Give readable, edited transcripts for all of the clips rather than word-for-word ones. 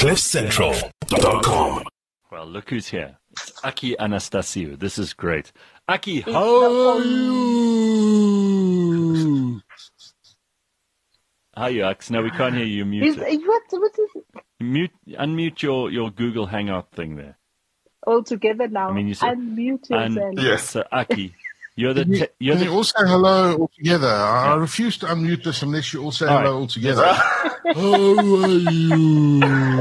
CliffCentral.com. Well, look who's here. It's Aki Anastasiou. This is great. Aki, how are you? How are you, Ax? No, we can't hear you. Mute it. What is it? Unmute your Google Hangout thing there. All together now? I mean, you said, unmute yourself. Yes. So, Aki, you're the... Can you all say hello all together? I refuse to unmute this unless you all say hello all together. How are you?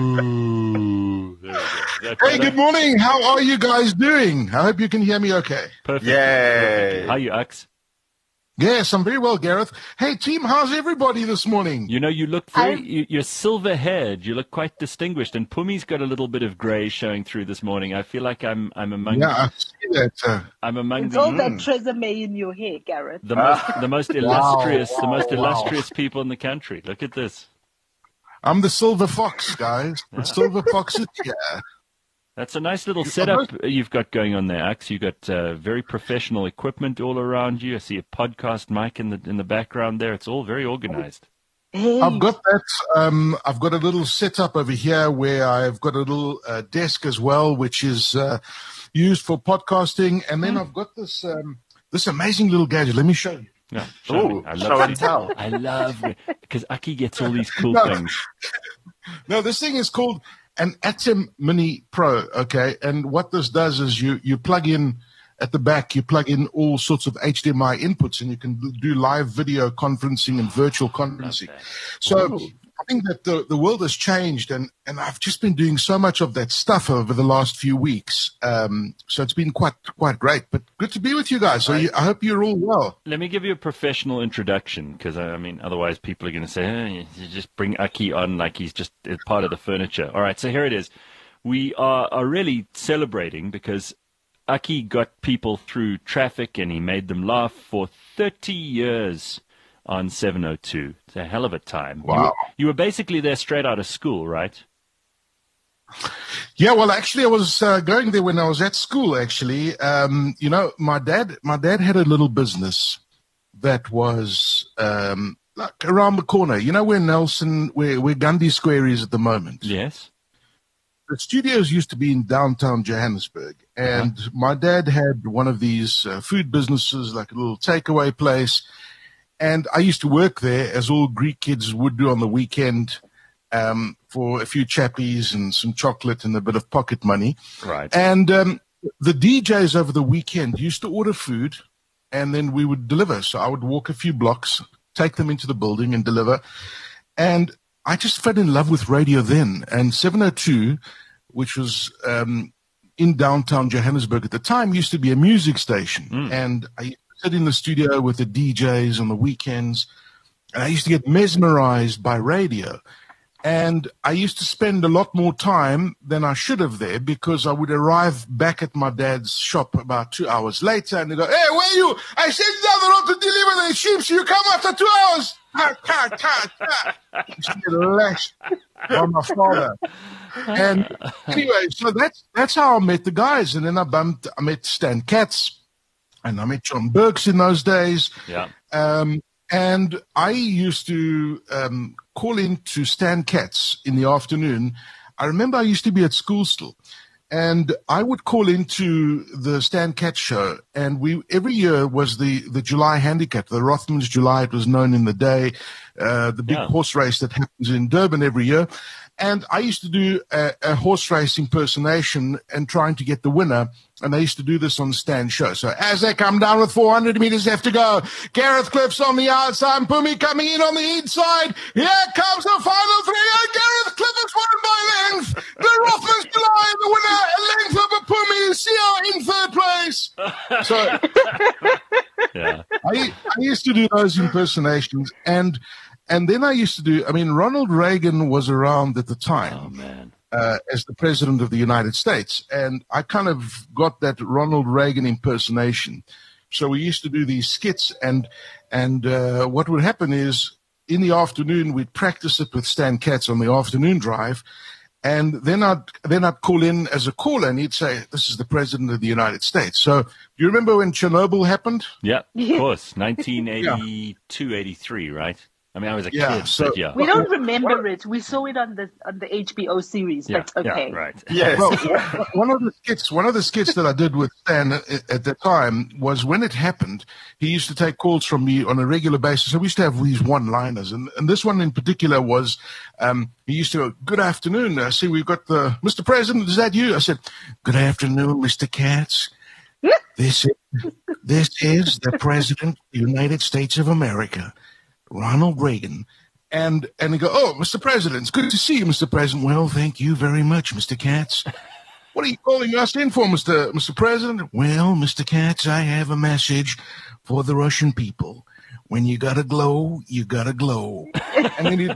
There we go. Hey, good morning. How are you guys doing? I hope you can hear me okay. Perfect. Yay. How are you, Ax? Yes, I'm very well, Gareth. Hey, team, how's everybody this morning? You know, you look you're silver-haired. You look quite distinguished. And Pumi's got a little bit of grey showing through this morning. I feel like I'm among... Yeah, I see that. I'm among It's all that tresemme in your hair, Gareth. the most illustrious people in the country. Look at this. I'm the silver fox, guys. The silver fox is here. That's a nice little setup you've got going on there, Ax. You've got very professional equipment all around you. I see a podcast mic in the background there. It's all very organized. Hey. I've got that. I've got a little setup over here where I've got a little desk as well, which is used for podcasting. And then I've got this this amazing little gadget. Let me show you. Yeah, show me. I show and tell. I love it because Aki gets all these cool things. No, this thing is called an Atom Mini Pro, okay? And what this does is you plug in at the back, you plug in all sorts of HDMI inputs, and you can do live video conferencing and virtual conferencing. So I think that the world has changed, and I've just been doing so much of that stuff over the last few weeks. So it's been quite great, but good to be with you guys. So I hope you're all well. Let me give you a professional introduction because, I mean, otherwise people are going to say, you just bring Aki on like he's just part of the furniture. All right, so here it is. We are really celebrating because Aki got people through traffic and he made them laugh for 30 years on 702. It's a hell of a time. Wow. You were basically there straight out of school, right? Yeah, well, actually, I was going there when I was at school, actually. You know, my dad had a little business that was like around the corner. You know where where Gandhi Square is at the moment? Yes. The studios used to be in downtown Johannesburg, and my dad had one of these food businesses, like a little takeaway place. And I used to work there, as all Greek kids would do on the weekend, for a few chappies and some chocolate and a bit of pocket money. Right. And the DJs over the weekend used to order food, and then we would deliver. So I would walk a few blocks, take them into the building and deliver. And I just fell in love with radio then. And 702, which was in downtown Johannesburg at the time, used to be a music station. And I sit in the studio with the DJs on the weekends, and I used to get mesmerized by radio. And I used to spend a lot more time than I should have there because I would arrive back at my dad's shop about 2 hours later, and he'd go, "Hey, where are you? I sent you down the road to deliver the sheep, so you come after 2 hours." I used to get lashed by my father. And anyway, so that's how I met the guys. And then I met Stan Katz, and I met John Burks in those days. Yeah. And I used to call in to Stan Katz in the afternoon. I remember I used to be at school still. And I would call into the Stan Katz show. And every year was the July Handicap, the Rothmans July, it was known in the day, the big horse race that happens in Durban every year. And I used to do a horse race impersonation and trying to get the winner. And I used to do this on the Stan show. So as they come down with 400 meters left to go, Gareth Cliff's on the outside, Pumi coming in on the inside. Here comes the final three, and Gareth Cliff is won by length. The Rothmans July, the winner, a length over Pumi, Sia in third place. So Yeah. I used to do those impersonations, and then I used to do, I mean, Ronald Reagan was around at the time. Oh, man. As the president of the United States. And I kind of got that Ronald Reagan impersonation. So we used to do these skits, and what would happen is in the afternoon, we'd practice it with Stan Katz on the afternoon drive. And then I'd call in as a caller, and he'd say, "This is the president of the United States." So do you remember when Chernobyl happened? Yeah, of course. 1982, 83, right? I mean, I was a Yeah, kid, so- but yeah. We don't remember it. We saw it on the HBO series, Yeah, but okay. yeah, right. Yes. Well, one of the skits that I did with Stan at the time was when it happened, he used to take calls from me on a regular basis. So we used to have these one-liners, and this one in particular was, he used to go, "Good afternoon. I see we've got the Mr. President. Is that you?" I said, "Good afternoon, Mr. Katz. This is the President of the United States of America, Ronald Reagan." And he go, "Oh, Mr. President, it's good to see you, Mr. President." "Well, thank you very much, Mr. Katz." "What are you calling us in for, Mr. President?" "Well, Mr. Katz, I have a message for the Russian people. When you gotta glow, you gotta glow." And then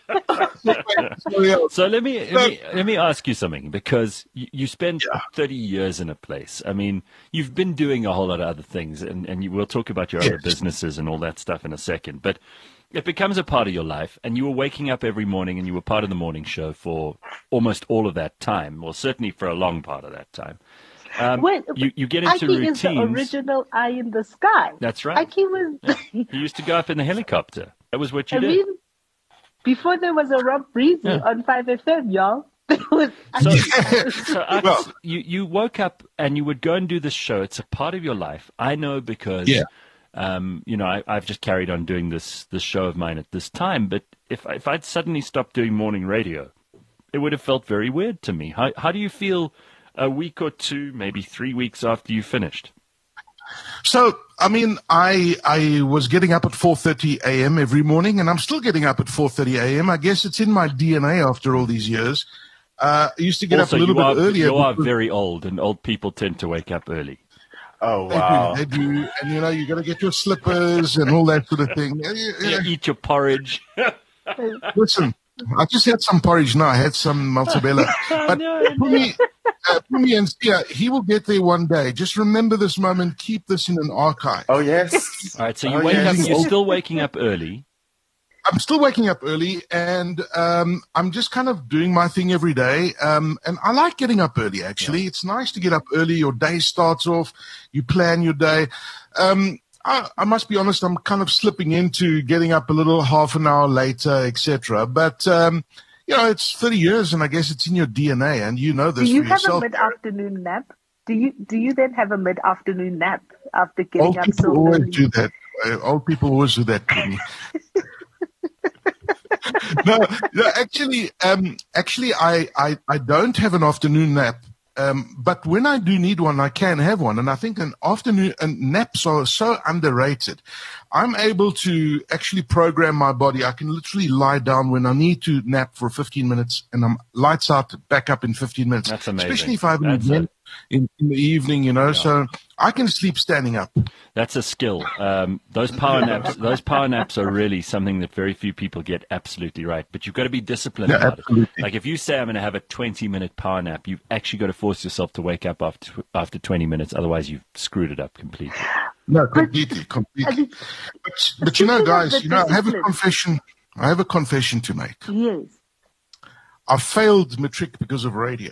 So let me ask you something, because you spent 30 years in a place. I mean, you've been doing a whole lot of other things, and we'll talk about your other businesses and all that stuff in a second. But it becomes a part of your life, and you were waking up every morning, and you were part of the morning show for almost all of that time, or certainly for a long part of that time. You get into Ike routines. is the original eye in the sky. That's right. Ike was. He used to go up in the helicopter. That was what you I did. mean, before there was a Rob Breezy on 5FM, y'all. There was So Ux, you woke up and you would go and do this show. It's a part of your life. I know, because I've just carried on doing this show of mine at this time. But if I'd suddenly stopped doing morning radio, it would have felt very weird to me. How do you feel a week or two, maybe 3 weeks after you finished? So, I mean, I was getting up at 4:30 a.m. every morning, and I'm still getting up at 4:30 a.m. I guess it's in my DNA after all these years. I used to get up a little bit earlier. You are very old, and old people tend to wake up early. Oh, wow. They do. And, you got to get your slippers and all that sort of thing. Yeah, eat your porridge. Listen, I just had some porridge now. I had some maltabella. But Pumi and Sia, he will get there one day. Just remember this moment. Keep this in an archive. Oh, yes. All right, so you wake up. You're still waking up early. I'm still waking up early, and I'm just kind of doing my thing every day. And I like getting up early, actually. Yeah. It's nice to get up early. Your day starts off. You plan your day. I must be honest, I'm kind of slipping into getting up a little half an hour later, etc. But, it's 30 years, and I guess it's in your DNA, and you know this for yourself. Do you have a mid-afternoon nap? Do you then have a mid-afternoon nap after getting up so early? Old people always do that. Old people always do that to me. No, actually, I don't have an afternoon nap. But when I do need one, I can have one. And I think naps are so underrated. I'm able to actually program my body. I can literally lie down when I need to nap for 15 minutes, and I'm lights out, back up in 15 minutes. That's amazing. Especially if I have an event in the evening, so I can sleep standing up. That's a skill. Those power naps are really something that very few people get absolutely right. But you've got to be disciplined about it. Like if you say I'm going to have a 20-minute power nap, you've actually got to force yourself to wake up after 20 minutes. Otherwise, you've screwed it up completely. No, completely. But guys, I have a confession. I have a confession to make. Yes. I failed matric because of radio.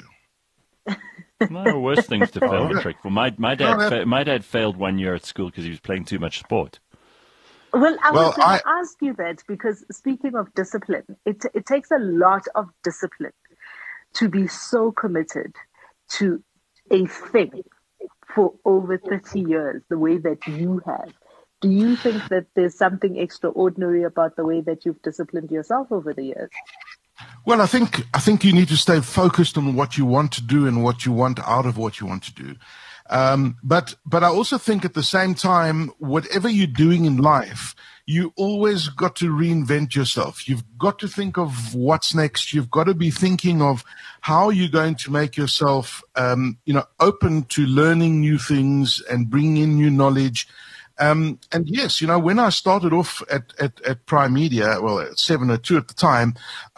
No, worse things to fail matric. Well, my dad failed 1 year at school because he was playing too much sport. Well, I was going to ask you that, because speaking of discipline, it takes a lot of discipline to be so committed to a thing for over 30 years, the way that you have. Do you think that there's something extraordinary about the way that you've disciplined yourself over the years? Well, I think you need to stay focused on what you want to do and what you want out of what you want to do. But I also think at the same time, whatever you're doing in life, you always got to reinvent yourself. You've got to think of what's next. You've got to be thinking of how you're going to make yourself, open to learning new things and bringing in new knowledge. And yes, when I started off at Prime Media, well, at 702 at the time,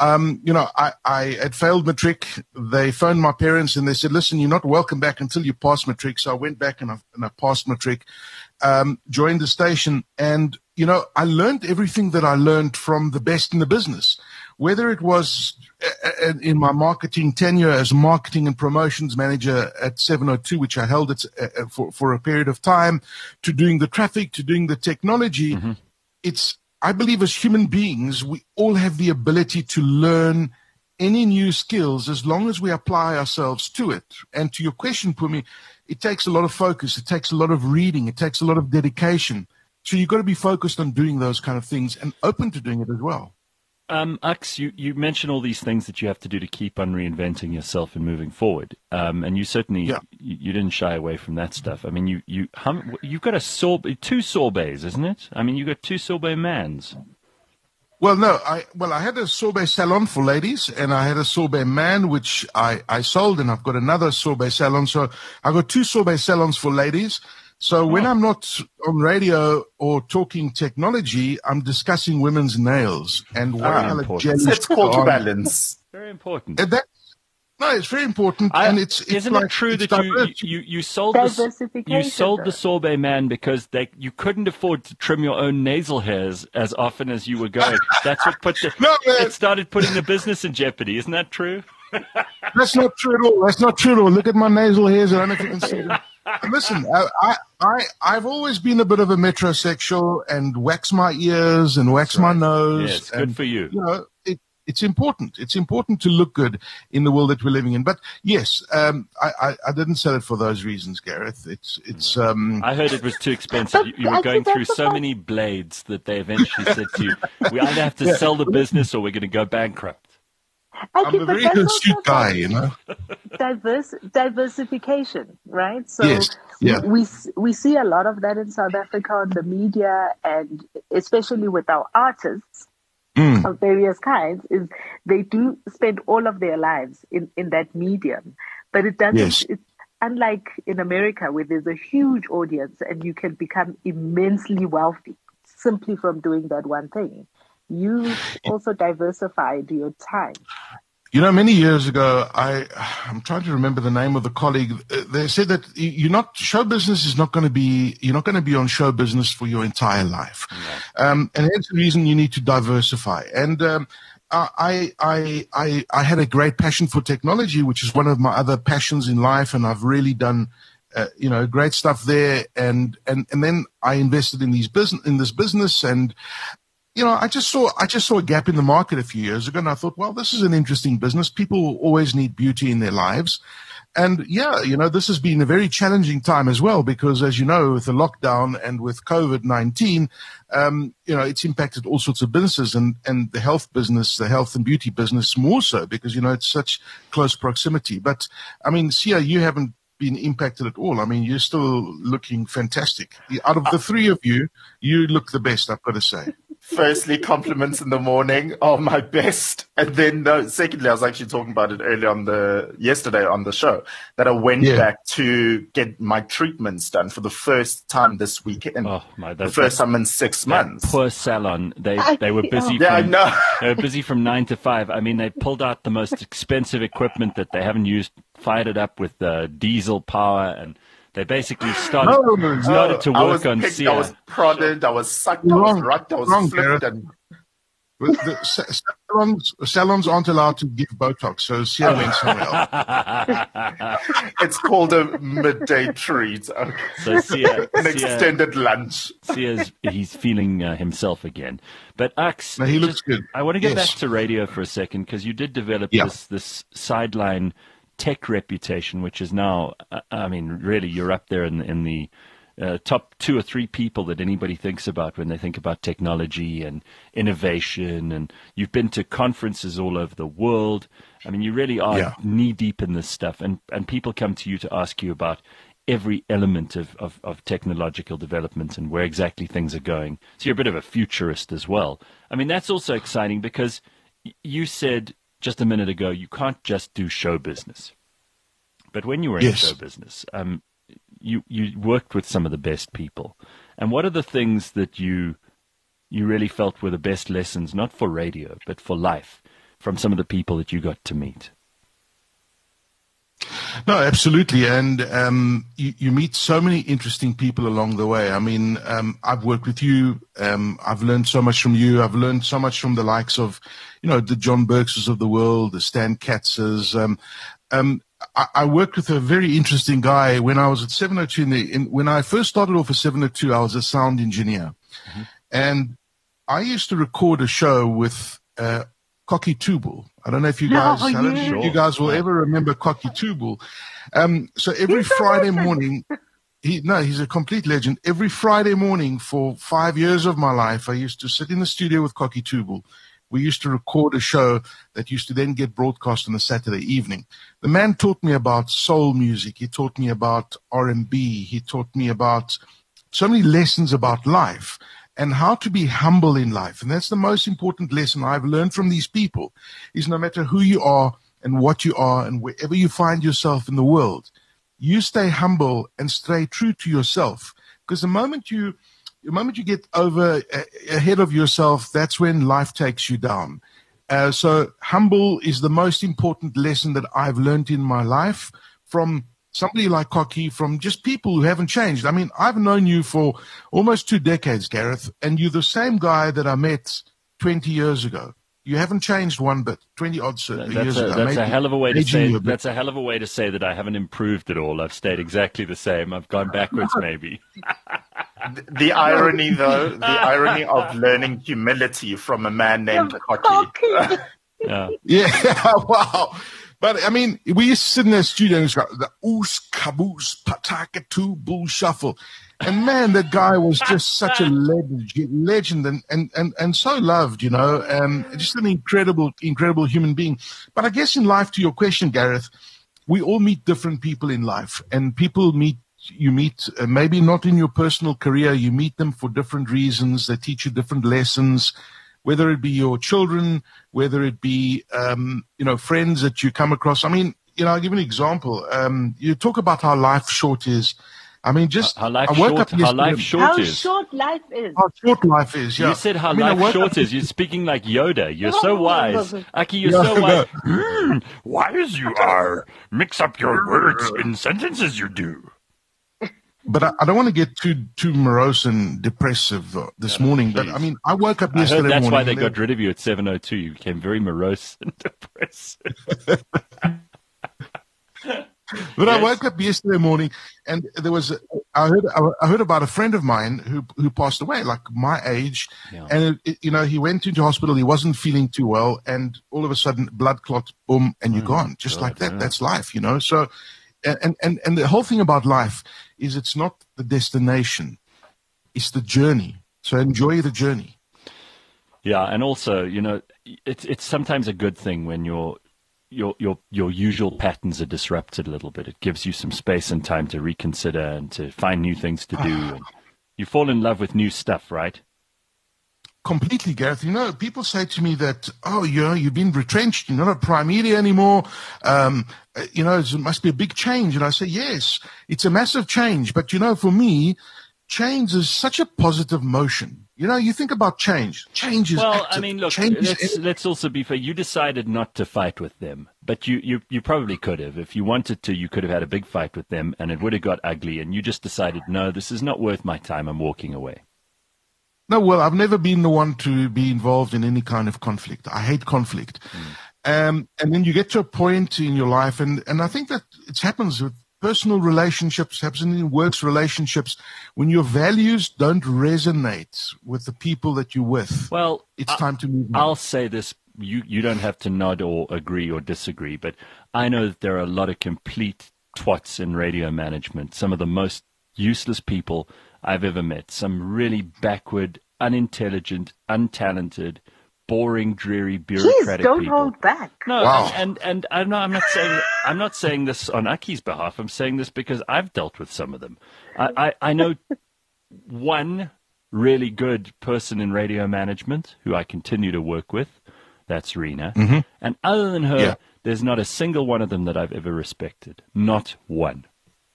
I had failed matric. They phoned my parents and they said, "Listen, you're not welcome back until you pass matric." So I went back and I passed matric, joined the station, and, I learned everything that I learned from the best in the business, whether it was in my marketing tenure as marketing and promotions manager at 702, which I held it for a period of time, to doing the traffic, to doing the technology. Mm-hmm. I believe as human beings, we all have the ability to learn any new skills as long as we apply ourselves to it. And to your question, Pumi, it takes a lot of focus. It takes a lot of reading. It takes a lot of dedication. So you've got to be focused on doing those kind of things and open to doing it as well. Aks, you mentioned all these things that you have to do to keep on reinventing yourself and moving forward. And you certainly you didn't shy away from that stuff. I mean, you've got two sorbets, isn't it? I mean, you got two sorbet mans. Well, no, I had a sorbet salon for ladies, and I had a sorbet man, which I sold, and I've got another sorbet salon. So I got two sorbet salons for ladies. So when I'm not on radio or talking technology, I'm discussing women's nails and what color jelly. It's called balance. Very important. No, it's very important, and isn't it true that you sold the sorbet man because you couldn't afford to trim your own nasal hairs as often as you were going? That's what it started putting the business in jeopardy. Isn't that true? That's not true at all. That's not true at all. Look at my nasal hairs. I don't know if you can see them. Listen, I've always been a bit of a metrosexual and wax my ears and wax my nose. Yes, good for you. You know, it's important. It's important to look good in the world that we're living in. But yes, I didn't sell it for those reasons, Gareth. It's. I heard it was too expensive. You were going through so many blades that they eventually said to you, "We either have to sell the business or we're going to go bankrupt." I'm a very astute guy, you know. Diversification, right? So we see a lot of that in South Africa on the media, and especially with our artists of various kinds, is they do spend all of their lives in that medium. But it doesn't. Yes. It's unlike in America, where there's a huge audience and you can become immensely wealthy simply from doing that one thing. You also diversified your time. You know, many years ago, I'm trying to remember the name of the colleague. They said that show business is not going to be, you're not going to be on show business for your entire life. Yeah. And that's the reason you need to diversify. And, I had a great passion for technology, which is one of my other passions in life. And I've really done, great stuff there. And then I invested in this business, and, I just saw a gap in the market a few years ago, and I thought, well, this is an interesting business. People always need beauty in their lives. And this has been a very challenging time as well, because as you know, with the lockdown and with COVID-19, it's impacted all sorts of businesses, and the health business, the health and beauty business more so, because, it's such close proximity. But I mean, Sia, you haven't been impacted at all. I mean, you're still looking fantastic. Out of the three of you, you look the best, I've got to say. Firstly, compliments in the morning are my best. And then, secondly, I was actually talking about it yesterday on the show, that I went back to get my treatments done for the first time this weekend. Oh my! The first time in 6 months. Poor salon. They were busy. I know. They were busy from 9 to 5. I mean, they pulled out the most expensive equipment that they haven't used, fired it up with diesel power, and they basically started to work on Sia. I was prodded, I was sucked, I was rucked, I was flipped. And... salons aren't allowed to give Botox, so Sia went somewhere else. It's called a midday treat. So Sia, an extended lunch. He's feeling himself again. But Aks, he looks good. I want to get back to radio for a second, because you did develop this sideline tech reputation, which is now, I mean, really, you're up there in the top 2 or 3 people that anybody thinks about when they think about technology and innovation. And you've been to conferences all over the world. I mean, you really are knee deep in this stuff, and people come to you to ask you about every element of technological development and where exactly things are going. So you're a bit of a futurist as well. I mean, that's also exciting, because you said just a minute ago, you can't just do show business. But when you were in show business, you worked with some of the best people. And what are the things that you really felt were the best lessons, not for radio, but for life, from some of the people that you got to meet? No, absolutely. And you meet so many interesting people along the way. I mean, I've worked with you. I've learned so much from you. I've learned so much from the likes of, the John Berkses of the world, the Stan Katzes. I worked with a very interesting guy when I was at 702. When I first started off at 702, I was a sound engineer. Mm-hmm. And I used to record a show with Cocky Tubal. I don't know if you guys, you guys will ever remember Cocky Tubal. So every Friday morning, he's a complete legend. Every Friday morning for 5 years of my life, I used to sit in the studio with Cocky Tubal. We used to record a show that used to then get broadcast on a Saturday evening. The man taught me about soul music. He taught me about R&B. He taught me about so many lessons about life and how to be humble in life. And that's the most important lesson I've learned from these people, is no matter who you are and what you are and wherever you find yourself in the world, you stay humble and stay true to yourself. Because the moment you get ahead of yourself, that's when life takes you down. So humble is the most important lesson that I've learned in my life from somebody like Cocky, from just people who haven't changed. I mean, I've known you for almost 2 decades, Gareth, and you're the same guy that I met 20 years ago. You haven't changed one bit. 20 odd years ago. That's a hell of a way to say. That's a hell of a way to say that I haven't improved at all. I've stayed exactly the same. I've gone backwards, maybe. The irony, though, of learning humility from a man named Cocky. Yeah, wow. But, I mean, we used to sit in the studio and it's got the oos, caboose, patakatu, bull shuffle. And, man, that guy was just such a legend and so loved, you know, just an incredible human being. But I guess in life, to your question, Gareth, we all meet different people in life. And you meet maybe not in your personal career, you meet them for different reasons. They teach you different lessons, whether it be your children, whether it be, friends that you come across. I mean, I'll give you an example. You talk about how life short is. I mean, just how life short is. How short life is. How short life is, yeah. You said life short is. You're speaking like Yoda. You're so wise. Aki, you're so wise. Wise you are. Mix up your words in sentences you do. But I don't want to get too morose and depressive this morning. Please. But, I mean, I woke up yesterday morning. That's why they got rid of you at 7:02. You became very morose and depressive. But yes. I woke up yesterday morning, and there was I heard about a friend of mine who passed away, like my age, and he went into hospital. He wasn't feeling too well, and all of a sudden, blood clot, boom, and you're gone, just like that. Yeah. That's life, So, and the whole thing about life is it's not the destination, it's the journey. So enjoy the journey. Yeah, and also, it's sometimes a good thing when your usual patterns are disrupted a little bit. It gives you some space and time to reconsider and to find new things to do. And you fall in love with new stuff, right? Completely, Gareth. People say to me that, you've been retrenched. You're not a prime media anymore. It must be a big change. And I say, yes, it's a massive change. But, for me, change is such a positive motion. You think about change. Change is active. I mean, look, let's also be fair. You decided not to fight with them, but you probably could have. If you wanted to, you could have had a big fight with them, and it would have got ugly, and you just decided, no, this is not worth my time. I'm walking away. No, well, I've never been the one to be involved in any kind of conflict. I hate conflict. And then you get to a point in your life, and I think that it happens with personal relationships, happens in works relationships, when your values don't resonate with the people that you're with. Well, it's time to move on. I'll say this. You don't have to nod or agree or disagree, but I know that there are a lot of complete twats in radio management, some of the most useless people I've ever met, some really backward, unintelligent, untalented, boring, dreary, bureaucratic don't people. Hold back. No, wow. and I'm not saying this on Aki's behalf. I'm saying this because I've dealt with some of them. I know one really good person in radio management who I continue to work with. That's Rena. Mm-hmm. And other than her, there's not a single one of them that I've ever respected. Not one.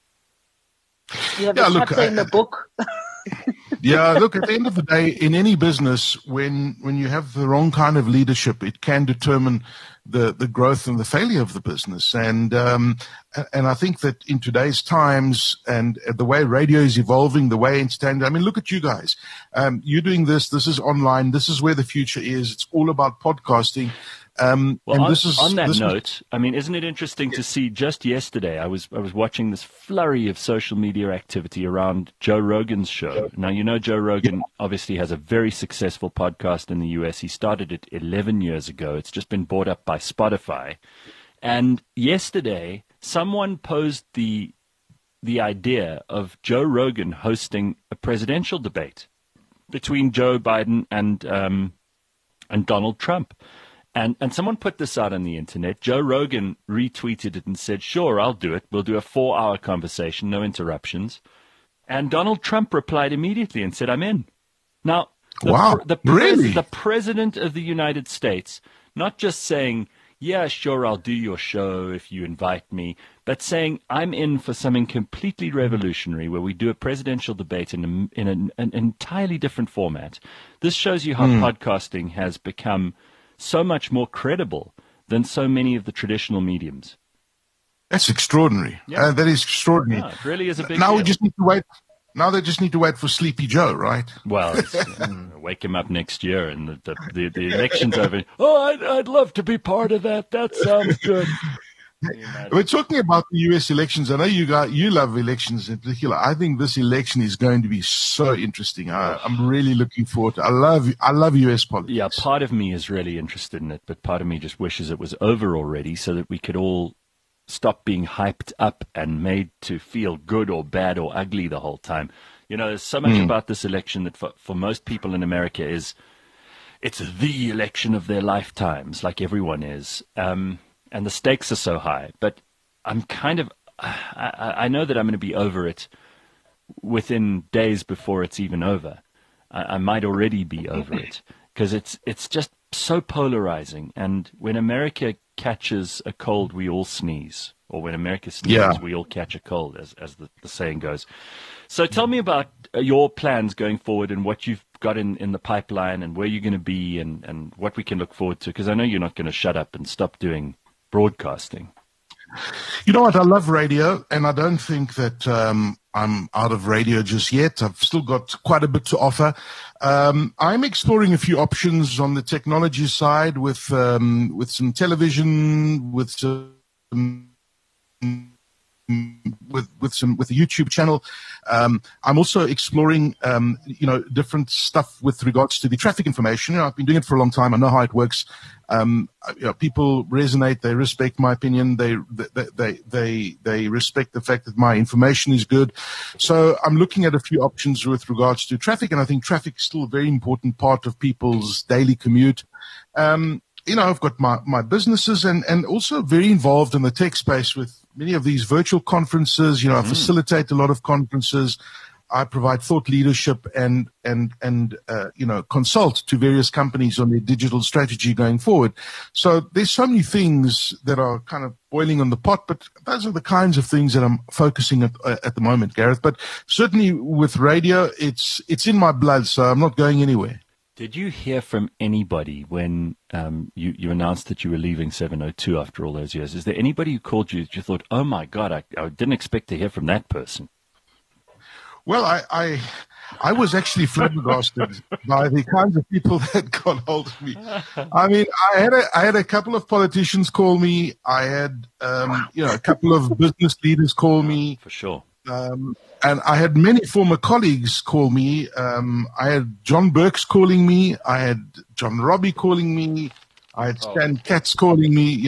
You have a chapter in the book. Yeah, look, at the end of the day, in any business, when you have the wrong kind of leadership, it can determine the growth and the failure of the business. And I think that in today's times and the way radio is evolving, the way entertainment, I mean, look at you guys. You're doing this is online. This is where the future is. It's all about podcasting. Well, on that note, I mean, isn't it interesting to see just yesterday, I was watching this flurry of social media activity around Joe Rogan's show. Now, you know, Joe Rogan obviously has a very successful podcast in the US. He started it 11 years ago. It's just been bought up by Spotify. And yesterday, someone posed the idea of Joe Rogan hosting a presidential debate between Joe Biden and Donald Trump. And someone put this out on the internet. Joe Rogan retweeted it and said, sure, I'll do it. We'll do a 4-hour conversation, no interruptions. And Donald Trump replied immediately and said, I'm in. Now, the president of the United States, not just saying, yeah, sure, I'll do your show if you invite me, but saying I'm in for something completely revolutionary where we do a presidential debate in an entirely different format. This shows you how podcasting has become so much more credible than so many of the traditional mediums. That's extraordinary. Yeah. That is extraordinary. Yeah, it really is a big deal. We just need to wait. Now they just need to wait for Sleepy Joe, right? Well, wake him up next year and the election's over. Oh, I'd love to be part of that. That sounds good. We're talking about the U.S. elections. I know you love elections in particular. I think this election is going to be so interesting. I'm really looking forward to it. I love U.S. politics. Yeah, part of me is really interested in it, but part of me just wishes it was over already so that we could all stop being hyped up and made to feel good or bad or ugly the whole time. You know, there's so much about this election that for most people in America it's the election of their lifetimes, like everyone is. And the stakes are so high, but I'm I know that I'm going to be over it within days before it's even over. I might already be over it because it's just so polarizing. And when America catches a cold, we all sneeze, or when America sneezes, we all catch a cold, as the saying goes. So tell me about your plans going forward and what you've got in the pipeline and where you're going to be and what we can look forward to, because I know you're not going to shut up and stop doing broadcasting. You know what? I love radio, and I don't think that I'm out of radio just yet. I've still got quite a bit to offer. I'm exploring a few options on the technology side with some television, with the YouTube channel. I'm also exploring, different stuff with regards to the traffic information. I've been doing it for a long time. I know how it works. People resonate. They respect my opinion. They respect the fact that my information is good. So I'm looking at a few options with regards to traffic, and I think traffic is still a very important part of people's daily commute. I've got my businesses and also very involved in the tech space with many of these virtual conferences. I facilitate a lot of conferences. I provide thought leadership and consult to various companies on their digital strategy going forward. So there's so many things that are kind of boiling on the pot, but those are the kinds of things that I'm focusing at the moment, Gareth. But certainly with radio, it's in my blood, so I'm not going anywhere. Did you hear from anybody when you announced that you were leaving 702 after all those years? Is there anybody who called you that you thought, oh, my God, I didn't expect to hear from that person? Well, I was actually flabbergasted by the kinds of people that got hold of me. I mean, I had a couple of politicians call me. I had, a couple of business leaders call me. For sure. And I had many former colleagues call me. I had John Burks calling me. I had John Robbie calling me. I had Stan Katz calling me,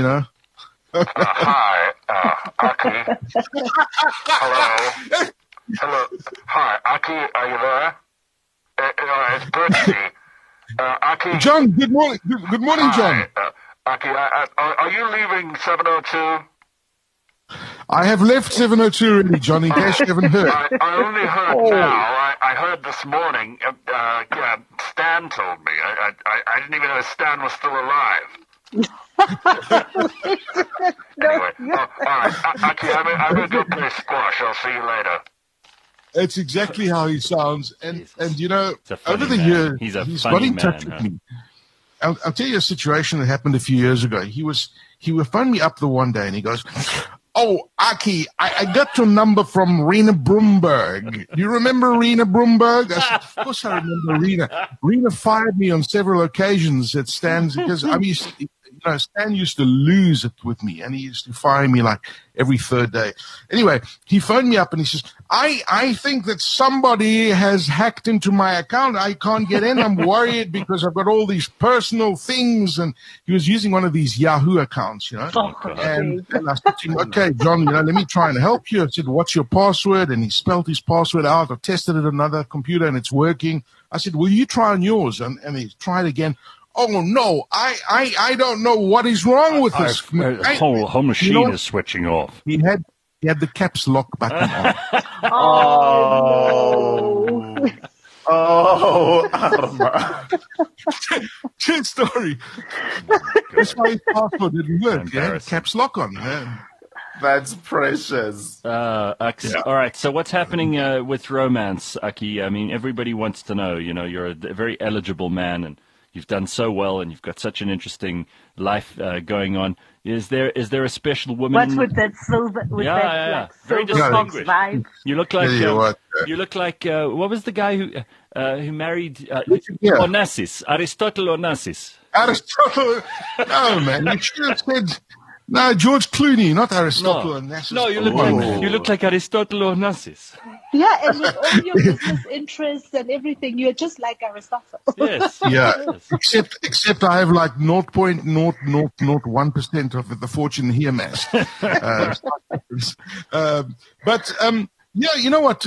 Hi, Aki. Hello. Hello. Hi, Aki, are you there? It's Bertie. Aki. John, good morning. Good morning, Hi, John. Aki, are you leaving 702? I have left 702 already, John, in case you haven't heard. I only heard now. I heard this morning. Stan told me. I didn't even know Stan was still alive. Anyway, all right. Aki, I'm going to go play squash. I'll see you later. It's exactly how he sounds. And over the years, he's got in touch with me. I'll tell you a situation that happened a few years ago. He would phone me up the one day and he goes, "Oh, Aki, I got your number from Rena Broomberg. Do you remember Rena Broomberg?" I said, "Of course I remember Rena. Rena fired me on several occasions at Stan's because Stan used to lose it with me, and he used to fire me like every third day. Anyway, he phoned me up and he says, I think that somebody has hacked into my account. I can't get in. I'm worried because I've got all these personal things. And he was using one of these Yahoo accounts, and I said to him, okay, John, let me try and help you. I said, what's your password? And he spelled his password out. I tested it on another computer and it's working. I said, will you try on yours? And he tried again. Oh, no, I don't know what is wrong with this. The whole machine is switching off. He had the caps lock button on. Arma. True story. That's why his password didn't work. He had caps lock on. Yeah. That's precious. All right. So what's happening with romance, Aki? I mean, everybody wants to know. You're a very eligible man, and you've done so well, and you've got such an interesting life going on. Is there a special woman? What's with that silver? Like, very distinguished vibe. You look like what was the guy who married Onassis? Aristotle Onassis. Aristotle? No, man. You should have said. No, George Clooney, not Aristotle Onassis. No, you look like Aristotle Onassis. Yeah, and with all your business interests and everything, you're just like Aristotle. Yes. Yeah. Yes. Except I have like 0.0001% of the fortune he amassed. Yeah, you know what?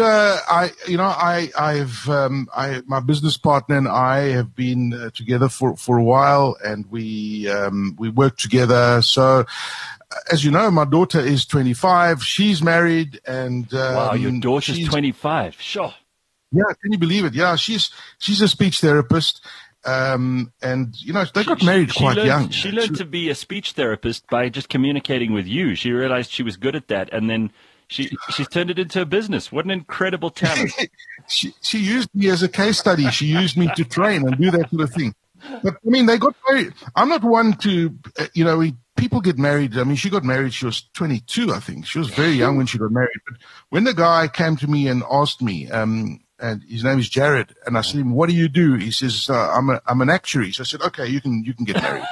My business partner and I have been together for a while, and we work together. So, as you know, my daughter is 25. She's married, and wow, your daughter's 25. Sure. Yeah, can you believe it? Yeah, she's a speech therapist. And they got married quite young. She learned to be a speech therapist by just communicating with you. She realized she was good at that, and then she's turned it into a business. What an incredible talent. She used me as a case study. She used me to train and do that sort of thing. But, I mean, they got married. I'm not one to, people get married. I mean, she got married. She was 22, I think. She was very young when she got married. But when the guy came to me and asked me, and his name is Jared, and I said to him, what do you do? He says, I'm an actuary. So I said, okay, you can get married.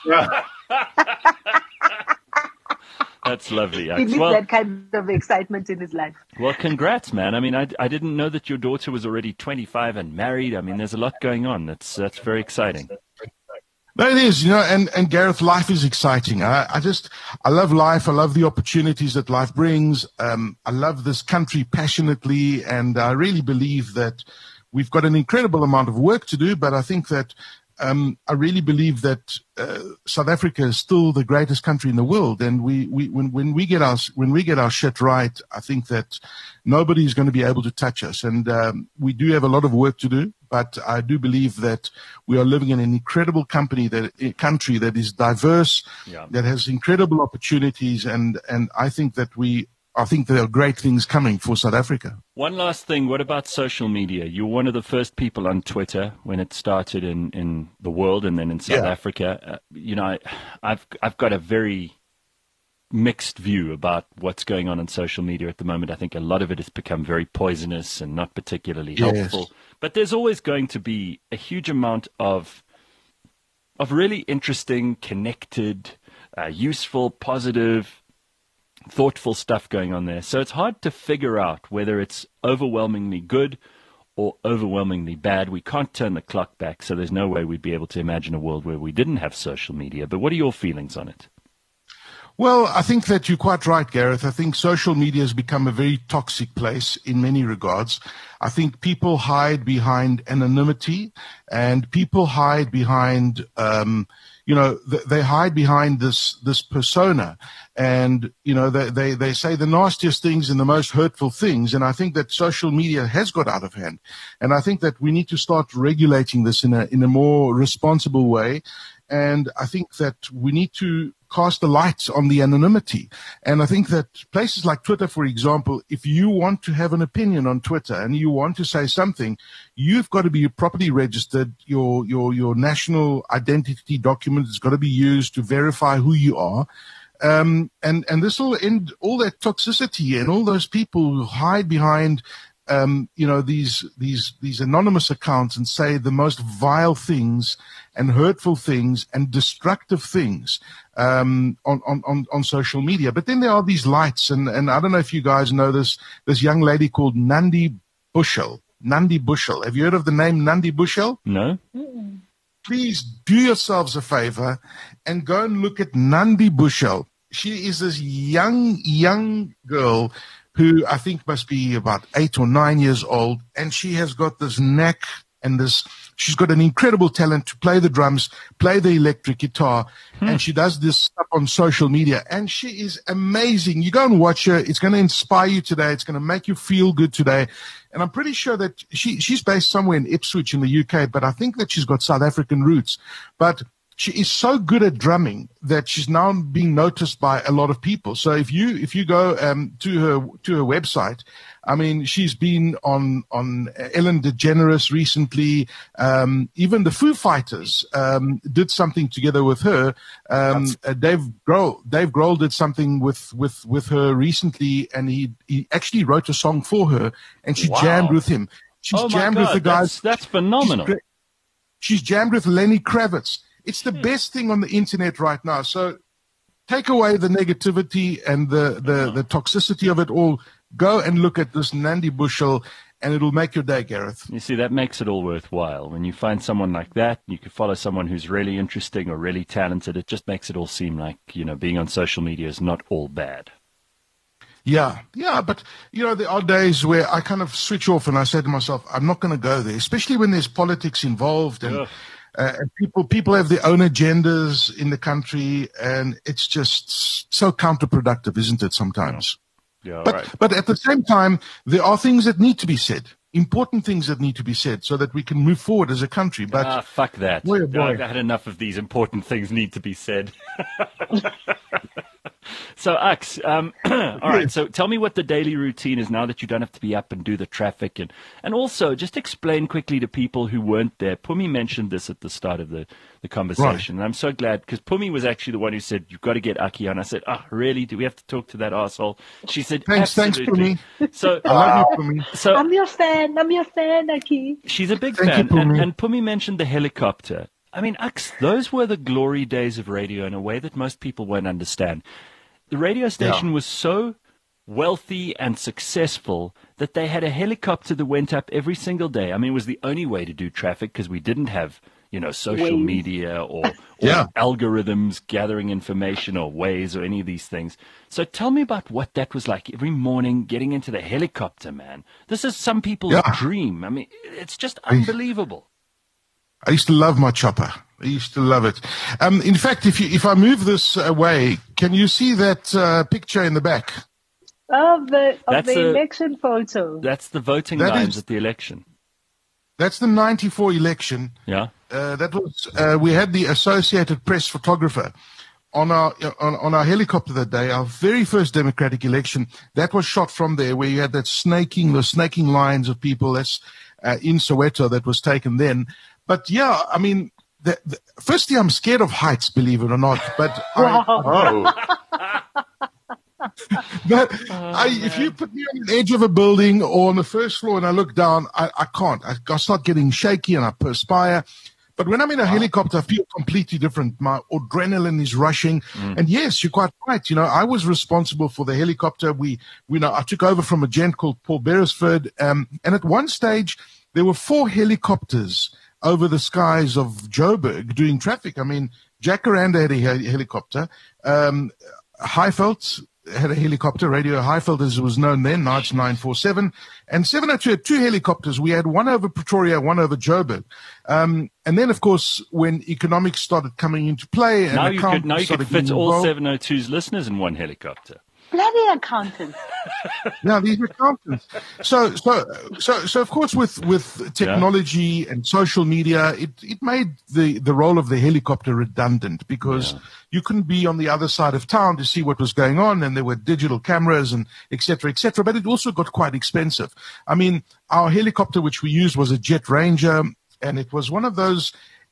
That's lovely. He needs that kind of excitement in his life. Well, congrats, man. I mean, I didn't know that your daughter was already 25 and married. I mean, there's a lot going on. That's very exciting. No, it is, and Gareth, life is exciting. I love life. I love the opportunities that life brings. I love this country passionately, and I really believe that we've got an incredible amount of work to do, but I think that I really believe that South Africa is still the greatest country in the world, and when we get our shit right, I think that nobody is going to be able to touch us. And we do have a lot of work to do, but I do believe that we are living in an incredible country that is diverse, that has incredible opportunities, and I think there are great things coming for South Africa. One last thing. What about social media? You were one of the first people on Twitter when it started in the world and then in South Africa. I've got a very mixed view about what's going on social media at the moment. I think a lot of it has become very poisonous and not particularly helpful. Yes. But there's always going to be a huge amount of really interesting, connected, useful, positive, thoughtful stuff going on there. So it's hard to figure out whether it's overwhelmingly good or overwhelmingly bad. We can't turn the clock back, so there's no way we'd be able to imagine a world where we didn't have social media. But what are your feelings on it? Well, I think that you're quite right, Gareth. I think social media has become a very toxic place in many regards. I think people hide behind anonymity, and people hide behind, they hide behind this persona, and, they say the nastiest things and the most hurtful things. And I think that social media has got out of hand. And I think that we need to start regulating this in a more responsible way. And I think that we need to cast a light on the anonymity. And I think that places like Twitter, for example, if you want to have an opinion on Twitter and you want to say something, you've got to be properly registered. Your national identity document has got to be used to verify who you are. And this will end all that toxicity and all those people who hide behind these anonymous accounts and say the most vile things and hurtful things and destructive things on social media. But then there are these lights, and I don't know if you guys know this young lady called Nandi Bushell. Nandi Bushell. Have you heard of the name Nandi Bushell? No. Please do yourselves a favor and go and look at Nandi Bushell. She is this young girl who I think must be about 8 or 9 years old, and she has got this knack and she's got an incredible talent to play the drums, play the electric guitar, and she does this stuff on social media, and she is amazing. You go and watch her. It's going to inspire you today. It's going to make you feel good today. And I'm pretty sure that she's based somewhere in Ipswich in the UK, but I think that she's got South African roots. But she is so good at drumming that she's now being noticed by a lot of people. So if you go to her website, I mean, she's been on Ellen DeGeneres recently. Even the Foo Fighters did something together with her. Dave Grohl did something with her recently, and he actually wrote a song for her, and she jammed with him. She's jammed with the guys. That's phenomenal. She's jammed with Lenny Kravitz. It's the best thing on the internet right now. So take away the negativity and the toxicity of it all. Go and look at this Nandi Bushell, and it'll make your day, Gareth. You see, that makes it all worthwhile. When you find someone like that, you can follow someone who's really interesting or really talented. It just makes it all seem like, being on social media is not all bad. Yeah, but, there are days where I kind of switch off and I say to myself, I'm not going to go there, especially when there's politics involved and people have their own agendas in the country, and it's just so counterproductive, isn't it, sometimes? Yeah, but at the same time, there are things that need to be said, important things that need to be said so that we can move forward as a country. But fuck that. Boy, oh boy. I've had enough of these important things need to be said. So, Ux, all right, so tell me what the daily routine is now that you don't have to be up and do the traffic. And also, just explain quickly to people who weren't there. Pumi mentioned this at the start of the conversation. Right. And I'm so glad, because Pumi was actually the one who said, you've got to get Aki on. I said, really? Do we have to talk to that asshole? She said, absolutely. Thanks, Pumi. So, I love you, Pumi. So, I'm your fan, Aki. She's a big fan. And Pumi mentioned the helicopter. I mean, Ux, those were the glory days of radio in a way that most people won't understand. The radio station was so wealthy and successful that they had a helicopter that went up every single day. I mean, it was the only way to do traffic because we didn't have, social media or algorithms gathering information or Waze or any of these things. So tell me about what that was like every morning, getting into the helicopter, man. This is some people's dream. I mean, it's just unbelievable. I used to love my chopper. I used to love it. In fact, if I move this away, can you see that picture in the back? Of the election photo. That's the voting lines at the election. That's the 94 election. Yeah. That was we had the Associated Press photographer on our helicopter that day, our very first Democratic election. That was shot from there, where you had the snaking lines of people. That's in Soweto that was taken then. But yeah, I mean, firstly, I'm scared of heights, believe it or not. But if you put me on the edge of a building or on the first floor and I look down, I can't. I start getting shaky and I perspire. But when I'm in a helicopter, I feel completely different. My adrenaline is rushing. And yes, you're quite right. I was responsible for the helicopter. I took over from a gent called Paul Beresford. And at one stage, there were 4 helicopters over the skies of Joburg doing traffic. I mean, Jacaranda had a helicopter. Highveld had a helicopter, Radio Highveld as it was known then, Nige 947. And 702 had 2 helicopters. We had one over Pretoria, one over Joburg. And then, of course, when economics started coming into play, and now you could fit all 702's listeners in one helicopter. Bloody accountants. Yeah, these accountants. So of course, with technology and social media, it made the role of the helicopter redundant because you couldn't be on the other side of town to see what was going on, and there were digital cameras and et cetera, but it also got quite expensive. I mean, our helicopter, which we used, was a Jet Ranger, and it was one of those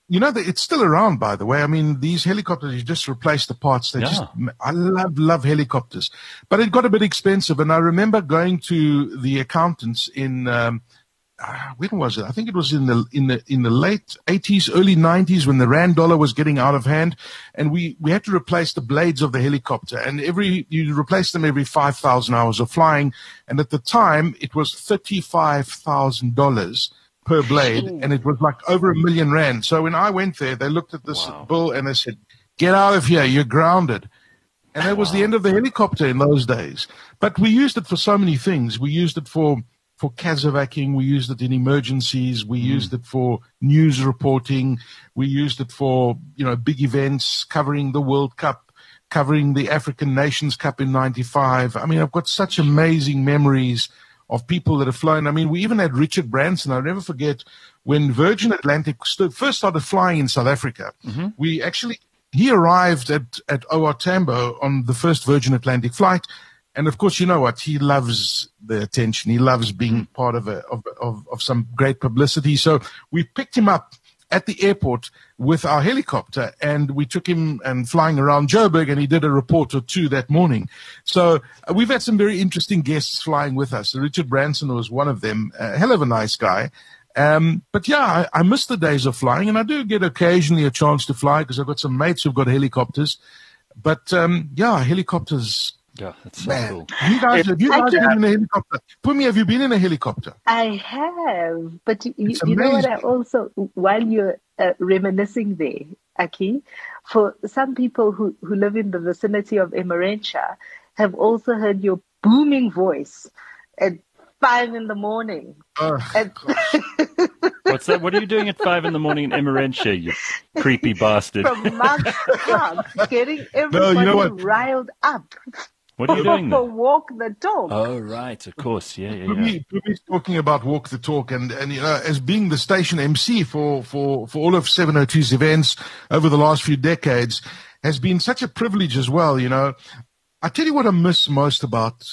you know, it's still around, by the way. I mean, these helicopters, you just replace the parts. I love helicopters, but it got a bit expensive. And I remember going to the accountants in, when was it? I think it was in the late 80s, early 90s, when the rand dollar was getting out of hand, and we had to replace the blades of the helicopter, and you replace them every 5,000 hours of flying, and at the time it was $35,000 per blade, and it was like over R1 million. So when I went there, they looked at this bill and they said, "Get out of here, you're grounded." And that was the end of the helicopter in those days. But we used it for so many things. We used it for CASEVACing, we used it in emergencies, we used it for news reporting, we used it for, big events, covering the World Cup, covering the African Nations Cup in 95. I mean, I've got such amazing memories of people that have flown. I mean, we even had Richard Branson. I'll never forget when Virgin Atlantic first started flying in South Africa. Mm-hmm. He arrived at OR Tambo on the first Virgin Atlantic flight. And of course, you know what? He loves the attention. He loves being part of some great publicity. So we picked him up at the airport with our helicopter, and we took him and flying around Joburg, and he did a report or two that morning. So we've had some very interesting guests flying with us. Richard Branson was one of them, a hell of a nice guy. But yeah, I miss the days of flying, and I do get occasionally a chance to fly because I've got some mates who've got helicopters. But helicopters. Yeah, that's so cool. You guys have been in a helicopter? Pumi, have you been in a helicopter? I have, but you know what? I also, while you're reminiscing there, Aki, for some people who live in the vicinity of Emmarentia, have also heard your booming voice at 5 a.m. What's that? What are you doing at 5 a.m. in Emmarentia, you creepy bastard? From Mark's Park, getting everybody riled up. What are you doing for Walk the Talk? Oh, right, of course, yeah. Pumi's talking about Walk the Talk, and as being the station MC for all of 702's events over the last few decades, has been such a privilege as well. I tell you what I miss most about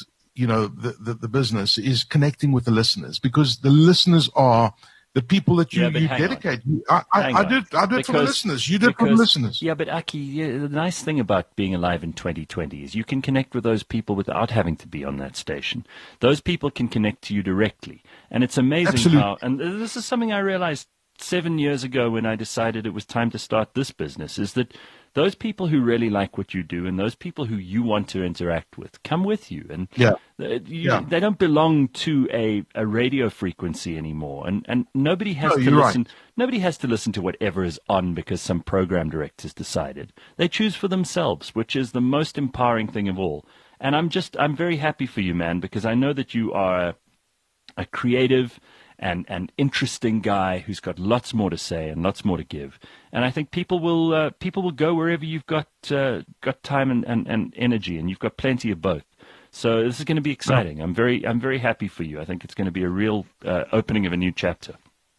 the business is connecting with the listeners, because the listeners are the people that you dedicate. I did it for the listeners. You did it for the listeners. Yeah, but Aki, the nice thing about being alive in 2020 is you can connect with those people without having to be on that station. Those people can connect to you directly. And it's amazing how, and this is something I realized 7 years ago when I decided it was time to start this business, is that those people who really like what you do and those people who you want to interact with come with you. And they don't belong to a radio frequency anymore. And nobody has to listen. Right. Nobody has to listen to whatever is on because some program director's decided. They choose for themselves, which is the most empowering thing of all. And I'm very happy for you, man, because I know that you are a creative and interesting guy who's got lots more to say and lots more to give. And I think people will go wherever you've got time and energy, and you've got plenty of both. So this is going to be exciting. I'm very happy for you. I think it's going to be a real opening of a new chapter.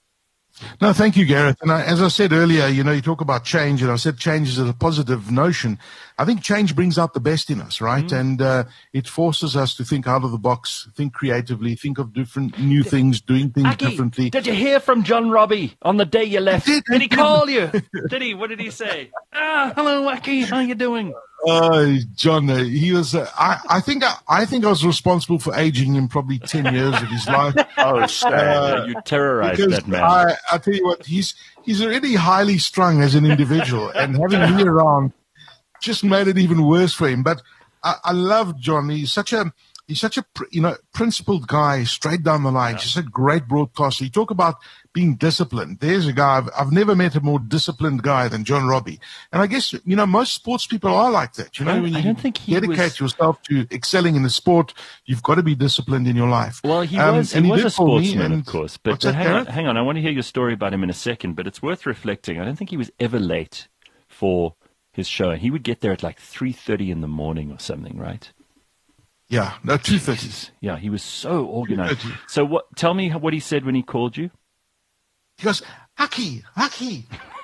No, thank you, Gareth. And as I said earlier, you talk about change, and I said change is a positive notion. I think change brings out the best in us, right? And it forces us to think out of the box, think creatively, think of different new things, doing things differently. Did you hear from John Robbie on the day you left? Did he call you? Did he? What did he say? Hello, Aki. How you doing? John, he was. I think I was responsible for aging him probably 10 years of his life. Oh, shit! You terrorized that man. I tell you what, he's already highly strung as an individual, and having me around just made it even worse for him. But I love John. He's such a principled guy, straight down the line. Yeah. Just a great broadcaster. You talk about being disciplined. There's a guy, I've never met a more disciplined guy than John Robbie. And I guess, most sports people are like that. When you dedicate yourself to excelling in the sport, you've got to be disciplined in your life. Well, he was a sportsman, of course. But hang on. I want to hear your story about him in a second, but it's worth reflecting. I don't think he was ever late for his show. He would get there at like 3:30 in the morning or something, right? Yeah, no, 2:30. Yeah, he was so organized. So tell me what he said when he called you. He goes, Aki, hi,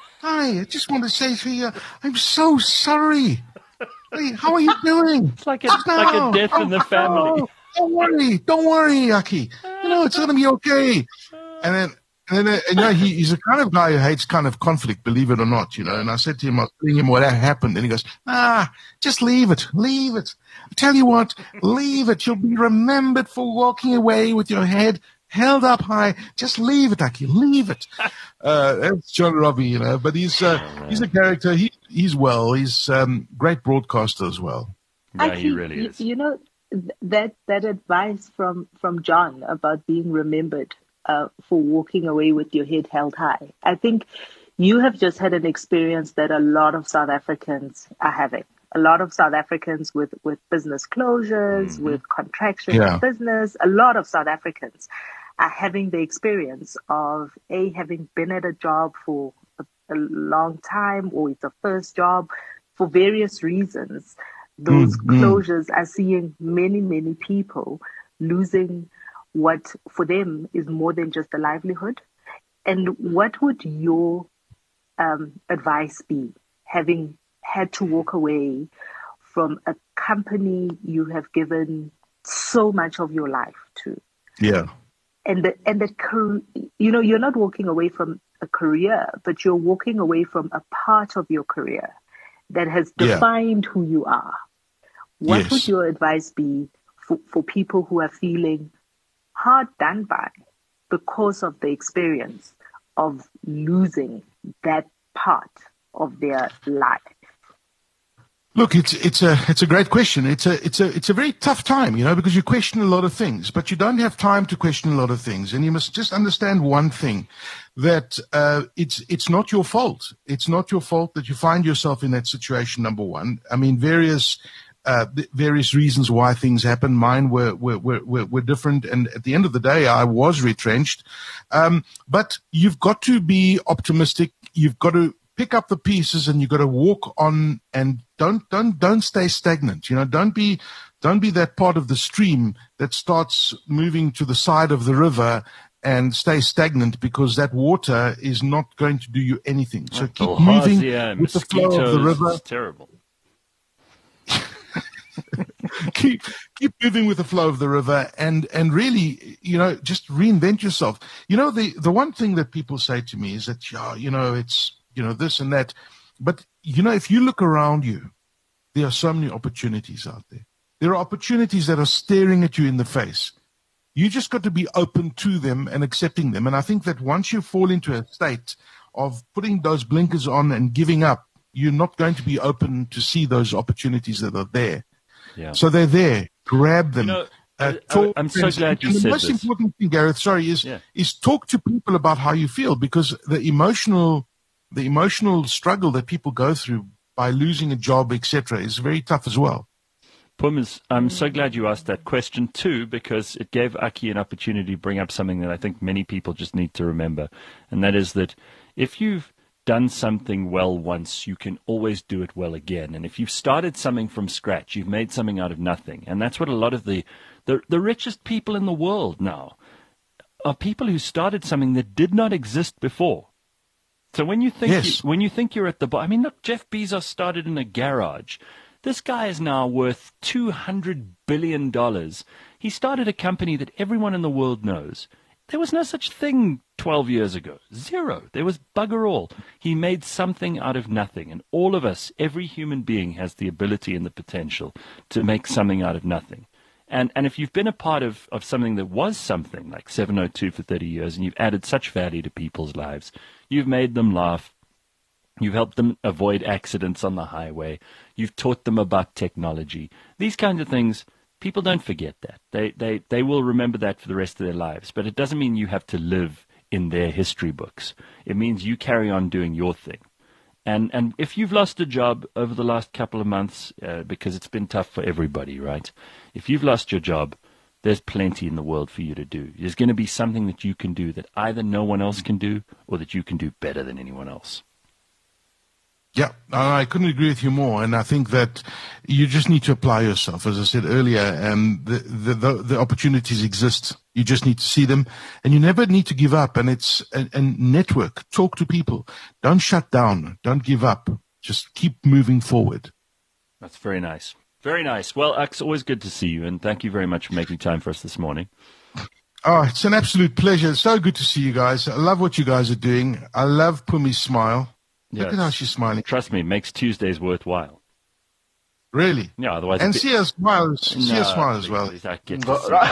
I just want to say to you, I'm so sorry. Hey, how are you doing? It's like a death in the family. Don't worry, Aki. It's going to be okay. And And he's the kind of guy who hates kind of conflict, believe it or not, And I said to him, I was telling him what happened, and he goes, just leave it. I tell you what, leave it. You'll be remembered for walking away with your head held up high. Just leave it, Aki. Leave it. That's John Robbie, But he's a character. He's well. He's great broadcaster as well. Yeah, Aki, he really is. That advice from John about being remembered for walking away with your head held high. I think you have just had an experience that a lot of South Africans are having. A lot of South Africans with business closures, with contraction in business, a lot of South Africans are having the experience of having been at a job for a long time, or it's a first job for various reasons. Those closures are seeing many, many people losing what for them is more than just a livelihood. And what would your advice be, having had to walk away from a company you have given so much of your life to? Yeah. And you're not walking away from a career, but you're walking away from a part of your career that has defined who you are. What would your advice be for people who are feeling hard done by because of the experience of losing that part of their life? Look, it's a great question. It's a very tough time, because you question a lot of things, but you don't have time to question a lot of things. And you must just understand one thing, that it's not your fault. It's not your fault that you find yourself in that situation. Number one, I mean, various reasons why things happen. Mine were different, and at the end of the day, I was retrenched. But you've got to be optimistic. You've got to pick up the pieces, and you've got to walk on, and don't stay stagnant. Don't be that part of the stream that starts moving to the side of the river and stay stagnant, because that water is not going to do you anything. So keep moving with the flow of the river. It's terrible. keep moving with the flow of the river, and really, just reinvent yourself. The one thing that people say to me is that, it's, this and that. But, if you look around you, there are so many opportunities out there. There are opportunities that are staring at you in the face. You just got to be open to them and accepting them. And I think that once you fall into a state of putting those blinkers on and giving up, you're not going to be open to see those opportunities that are there. Yeah. So they're there. Grab them. I'm so glad you said this. The most important thing, Gareth, is talk to people about how you feel, because the emotional struggle that people go through by losing a job, etc., is very tough as well. Pum, I'm so glad you asked that question too, because it gave Aki an opportunity to bring up something that I think many people just need to remember, and that is that if you've done something well once, you can always do it well again. And if you've started something from scratch, you've made something out of nothing. And that's what a lot of the richest people in the world now are, people who started something that did not exist before. So when you think you're at the bottom, I mean, look, Jeff Bezos started in a garage. This guy is now worth $200 billion. He started a company that everyone in the world knows. There was no such thing 12 years ago. Zero. There was bugger all. He made something out of nothing. And all of us, every human being, has the ability and the potential to make something out of nothing. And if you've been a part of something that was something, like 702 for 30 years, and you've added such value to people's lives, you've made them laugh, you've helped them avoid accidents on the highway, you've taught them about technology, these kinds of things, people don't forget that. They will remember that for the rest of their lives. But it doesn't mean you have to live in their history books. It means you carry on doing your thing. And if you've lost a job over the last couple of months, because it's been tough for everybody, right? If you've lost your job, there's plenty in the world for you to do. There's going to be something that you can do that either no one else can do, or that you can do better than anyone else. Yeah, I couldn't agree with you more. And I think that you just need to apply yourself. As I said earlier, the opportunities exist. You just need to see them, and you never need to give up. And and network, talk to people. Don't shut down. Don't give up. Just keep moving forward. That's very nice. Very nice. Well, it's always good to see you, and thank you very much for making time for us this morning. Oh, it's an absolute pleasure. It's so good to see you guys. I love what you guys are doing. I love Pumi's smile. Yes. Look at how she's smiling. Trust me, it makes Tuesdays worthwright. Really? Yeah, otherwise. And Sia smiles. Sia smiles as well. I get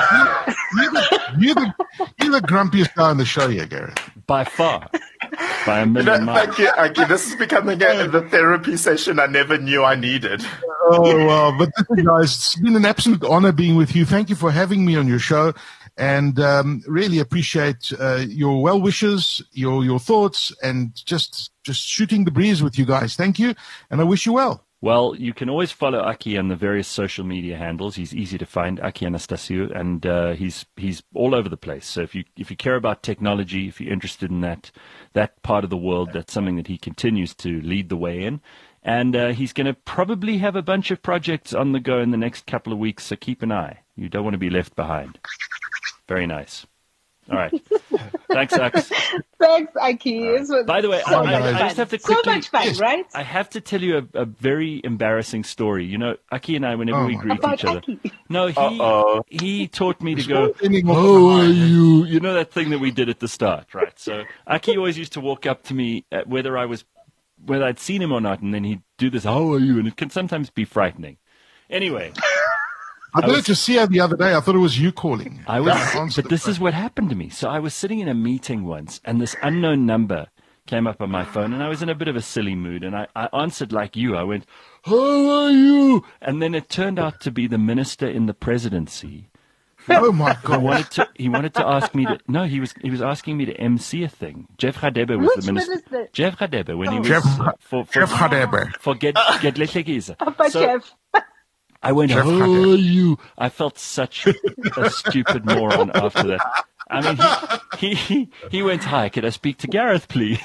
you're the grumpiest guy on the show here, Gareth. By far. By a million miles. Thank you. This is becoming the therapy session I never knew I needed. Oh, well, but guys, it's been an absolute honor being with you. Thank you for having me on your show. And really appreciate your well wishes, your thoughts, and just shooting the breeze with you guys. Thank you, and I wish you well. Well, you can always follow Aki on the various social media handles. He's easy to find, Aki Anastasiou, and he's all over the place. So if you care about technology, if you're interested in that part of the world, that's something that he continues to lead the way in. And he's going to probably have a bunch of projects on the go in the next couple of weeks, so keep an eye. You don't want to be left behind. Very nice. All right. Thanks, Ax. Thanks, Aki. By the way, I just have to quickly... So much fun, right? I have to tell you a very embarrassing story. You know, Aki and I, whenever we greet each other... Aki. No, he taught me to go, how are you? You know that thing that we did at the start, right? So Aki always used to walk up to me, whether I'd seen him or not, and then he'd do this, how are you? And it can sometimes be frightening. Anyway... I did it to Sia the other day. I thought it was you calling. But this is what happened to me. So I was sitting in a meeting once, and this unknown number came up on my phone, and I was in a bit of a silly mood, and I answered like you. I went, how are you? And then it turned out to be the minister in the presidency. Oh my God! He wanted to ask me to. No, he was asking me to MC a thing. Jeff Radebe was the minister. Jeff Radebe when he was Jeff Radebe for Get Lehlekisa. So Jeff. I went, how are you? I felt such a stupid moron after that. I mean, he went, hi, could I speak to Gareth, please?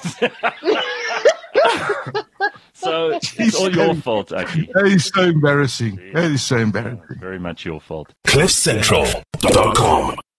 So it's all your fault, Aki. That is so embarrassing. That is so embarrassing. Very much your fault. CliffCentral.com